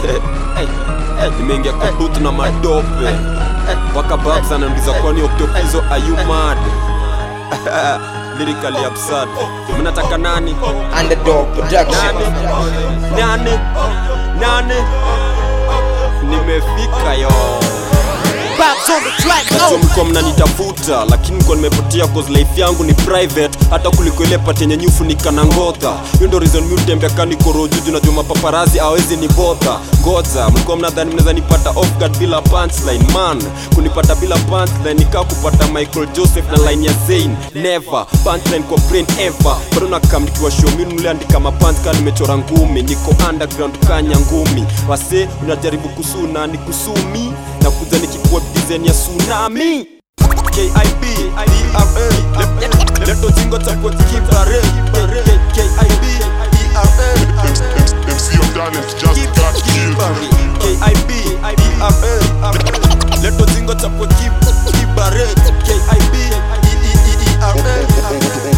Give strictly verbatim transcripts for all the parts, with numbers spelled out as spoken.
Nimeingia kwa booth na madope waka babs ananiuliza kwani Octopizo are you mad? Lyrically absurd. Mnataka nani? Underdog Production. Nani? Nani? Nimefika yo. Kato mko mnanitafuta, lakini mko nimepotea cause life yangu ni private. Hata kuliko ile pati yenye nyufu nikana ngodha. Hiyo ndo reason mimi utembea kani koro juju na juma paparazi hawezi ni bother. Ngoja, mko mnadhani mnaweza nipata off guard bila punchline man. Kunipata bila punchline nikaa kupata Michael Joseph na line ya Zayn. Never, punchline kwa brain ever. Bado nakam nikiwa show mimi niliandika mapunch kama nimechora ngumi. Niko underground kanya ngumi. Wase unajaribu kusuna ni kusumi na kuja nikikuwa design ya tsunami. K I B D R A Leto jingo chakwe kibare. K I B D R A M C of talent just got killed. K I B D R A Leto jingo chakwe kibare. K I B D R A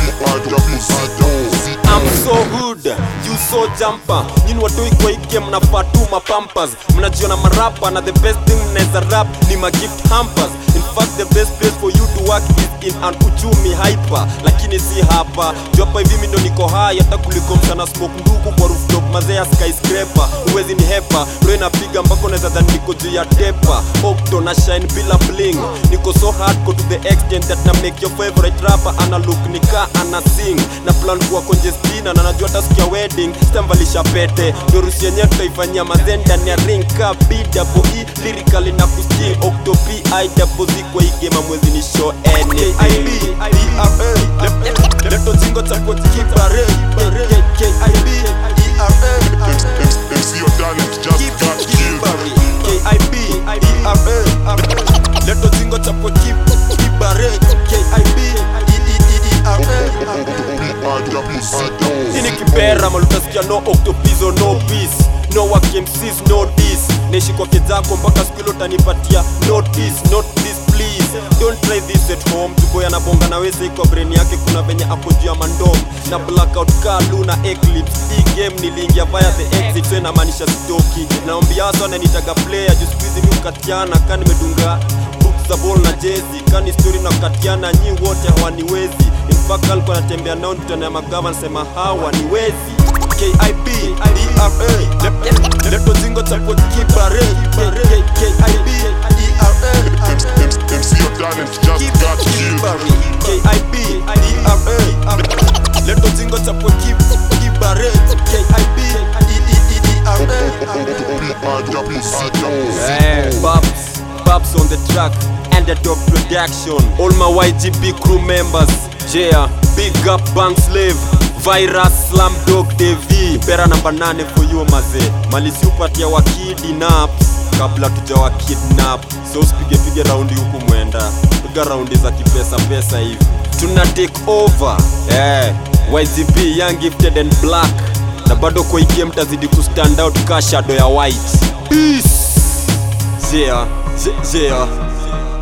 I'm so good, you so jumper. Nyini watoi kwa hii game mnafaa tu mapampers. Mnajiona marapa na the best thing mnaweza rap ni ma gift hampers. In fact the best place for you to work is in an uchumi hyper. Lakini si hapa, juu hapa hivi mimi ndo niko high. Hata kuliko mchana smoke nduku kwa rooftop mazea skyscraper. Uwezi ni hepa, roho inapiga mpaka unaweza dhani niko juu ya tepa. Octo na shine bila bling. Niko so hardcore to the extent that na make your favorite rapper ana look nika ana sing. Na plan kuwa congestina na najua hata siku ya wedding stamvalisha pete. Dorusi yenyewe tutaifanyia mazenda ni ya ring ka B double E lyrically na kusting. Octo P I double Z kwa hii game mwezi ni show anything. K I B D R A Leto jingo chakwe kibare. K I B D R A M C of talent just got killed. K I B D R A Leto jingo chakwe kibare. K I B D R A Ini kibera malutasikia no Octopizo no peace. No work M Cs no this. Neshi kwa kezako mpaka siku ilo tanipatia notice. Not this please, don't try this at home. Tuboya na bonga na weze kwa brain yake kuna venye hapo juu ya mandom. Na blackout car luna eclipse. Hii game nilingia via the exit. So inamaanisha sitoki. Naombia wasa wananitaga player. Just squeeze mi ukatiana kani medunga books za ball na jezi. Kani story na ukatiana nyi wote hawaniwezi. In fact alikuwa natembea nao mtana ya magava nasema hawaniwezi. K I B D R A Leto jingo chakwe kibare. K I B D R A M C of talent just got killed. K I B D R A Leto jingo chakwe kibare. K I B D R A Babs, Babs on the track. Underdog Production. All my Y G B crew members. Yeah, big up Bank Slave, Virus, Slam Dog, Devi. Pera namba nane for you maze. Malisi upatia wa kidnap kabla tuja wa kidnap. So usipige pige raundi huku mwenda. Piga raundi za kipesa pesa hivi. Tuna take over. Eh, Y G B young gifted and black. Na bado kwa hii game tazidi ku stand out ka shadow ya white. Peace. Yeah, yeah.